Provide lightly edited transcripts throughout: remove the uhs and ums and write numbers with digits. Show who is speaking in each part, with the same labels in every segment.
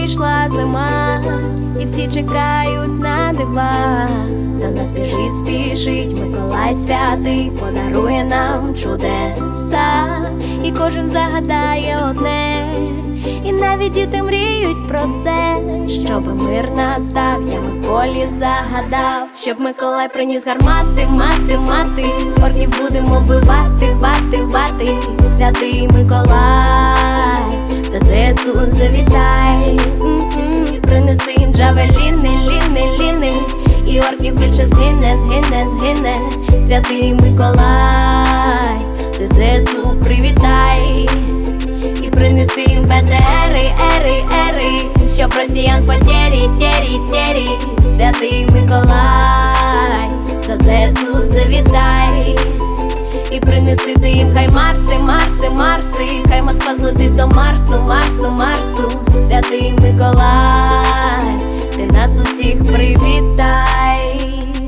Speaker 1: прийшла зима, і всі чекають на дива. До нас біжить, спішить Миколай святий, подарує нам чудеса, і кожен загадає одне, і навіть діти мріють про це, щоби мир настав, я Миколі загадав, щоб Миколай приніс гармати, мати, орків будемо вбивати, вати, святий Миколай, до ЗСУ завітай, принеси їм джавеліни, і орків більше згине, святий Миколай, до ЗСУ привітай, і принеси їм БТРи, ери, щоб росіян потері, святий Миколай, до ЗСУ завітай, і принеси ти їм хай Марси, хай Москва злетить до Марсу, святий Миколай, ти нас усіх привітай.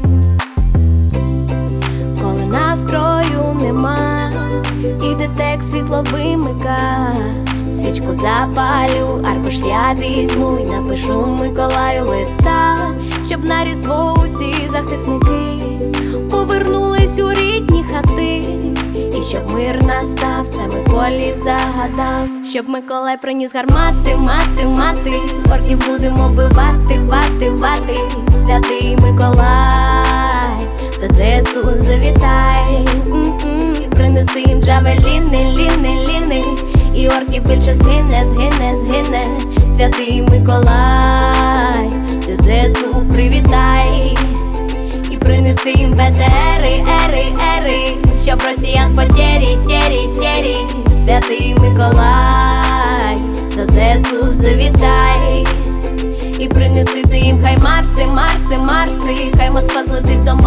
Speaker 1: Коли настрою нема, іде текст світло вимика, свічку запалю, аркуш я візьму і напишу Миколаю листа, щоб на Різдво усі захисники повернулись у рідні хати, і щоб мир настав, це Миколі загадав, щоб Миколай приніс гармати, мати, орків будемо вбивати, вати, святий Миколай, до ЗСУ завітай, і принеси їм джавеліни, і орків більше згине, святий Миколай, до ЗСУ привітай, і принеси їм БТРи, ери, щоб росіян потері, святий Миколай, до ЗСУ завітай, і принеси ти їм хай Марси, хай Москва злетить до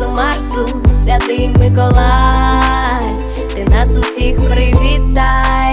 Speaker 1: Марсу, святий Миколай, ти нас усіх привітай.